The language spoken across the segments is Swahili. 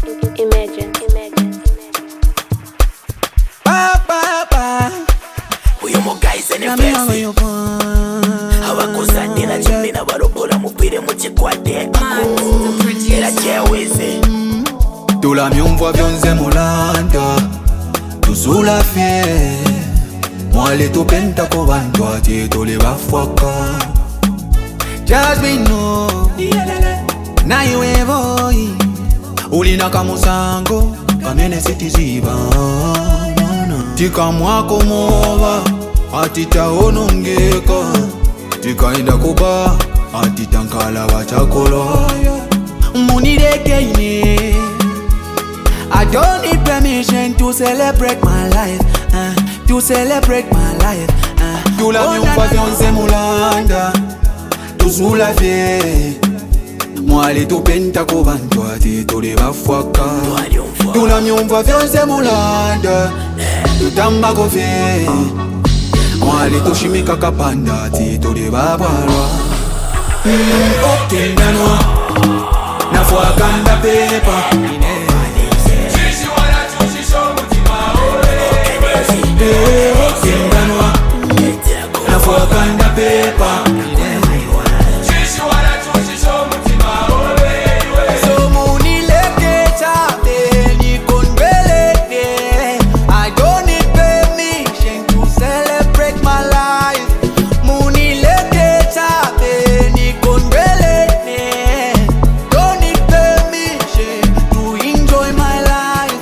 Imagine. Uyo mugaise ne flexi abakusandira chimina barobola mupire muchikwate era cheweze Tula myumva vyonze mulanda tuzula fie mwale tupenta ko bantu ati tuli bafwaka just me know na iwe boy ulina kamusango kamene sitiziba tika mwako moba ati taonongeka tikaenda kuba ati tankala bachakolo munirekeine. I don't need permission to celebrate my life, to celebrate my life. Tula myumva vyonse mulanda tuzula fye mwali tupenta ko bantu ati tuli bafwaka. Tula myumva vyonse mulanda tutamba ko fye mwali tushimika kapanda ati tuli babwalwa. Okendanwa nafwakanda pepa Okendanwa nafwakanda pepa so munileketa beni konbelete. I don't need permission to celebrate my life. Munileketa beni konbelete. Don't need permission to enjoy my life.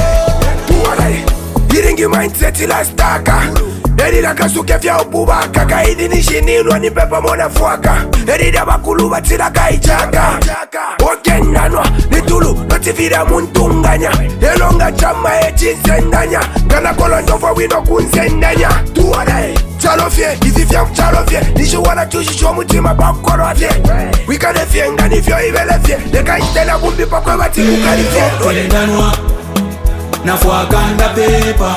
Iringi mindset ila staka Erida kasuke vya ububaka Kaidi nishinilwa ni pepa mona fwaka Erida bakuluba tila kaichaka Okendanwa nitulu notifira muntunganya Elonga chama echisendanya Gana kolondova wino kunsendanya Tuwale Chalofye, izi vya mchalofye Nishu wana chushisho mutima bakorofye Wikane fye ngani vyo ibelefye Leka itela bumbi pakwe bati kukalifye Okendanwa nafwakanda pepa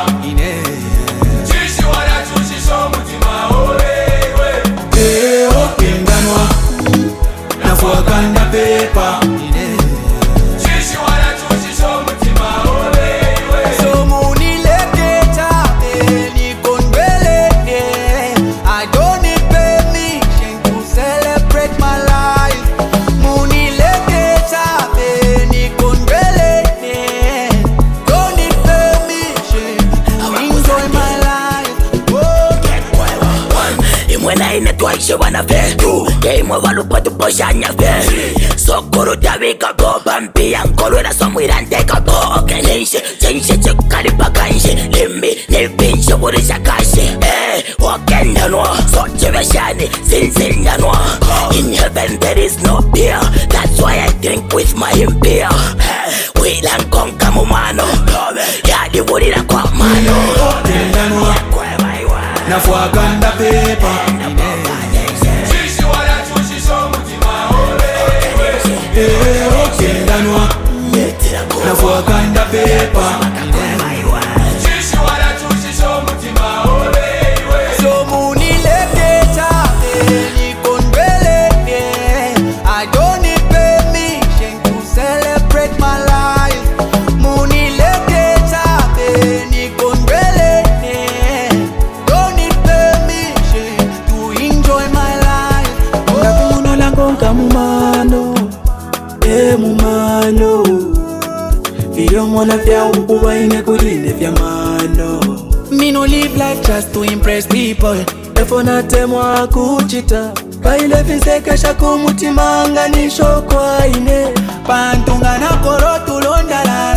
Okendanwa nafwakanda pepa so munileketa beni konbelete. I don't need permission to celebrate my life. Munileketa beni konbelete. Don't need permission to enjoy my life. Imwena inetwaishe wana fe Keimwe walupa tuposhanya fe Sokuru tawika go Bampia nkolu ena somwirante kago Okenishe, chenche chekalipa kanshe Limbi, nilpinshe wurisha kashe Okendanwa, soche veshani, sinsindanwa In heaven there is no fear That's why I drink with my impure Wila nkonka mumano Yadi wurira kwa mano Okendanwa nafwakanda pepa Okendanwa nafwakanda pepa so munileketa beni konbelete. I don't need permission to celebrate my life. Munileketa beni konbelete. Don't need permission to enjoy my life. Ngakuno langonga mumano mumano Vio mwana vya ukuwa kuline vya mano. Me no live life just to impress people. Efo natemwa kuchita Baile visekesha kumutima nganisho kwa ine Pantunga na korotu londalala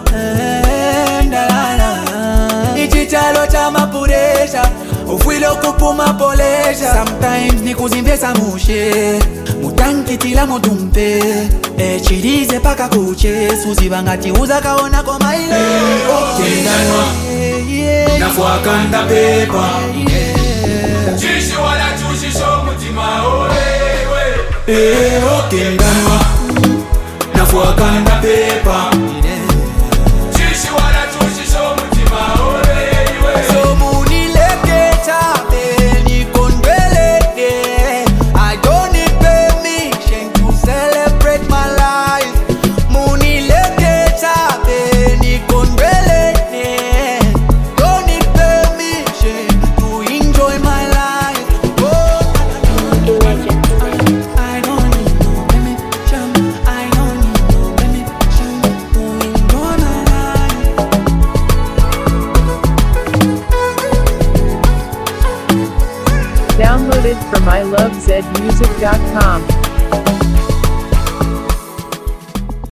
Ndalala Ichichalo cha mapuresha Ufwilo kupuma polesha. Sometimes ni kuzimbesa mushe Mutankitila mutumpe Chirize paka kuche Suzi bangati uza kaona kwa maile Okendanwa nafwakanda pepa Chishi wala chushisho mutima olewe Okendanwa nafwakanda pepa Chishi wala chushisho mutima olewe so munileketa beni konbelete. I don't need permission to celebrate my life. Munileketa Downloaded from ilovezmusic.com.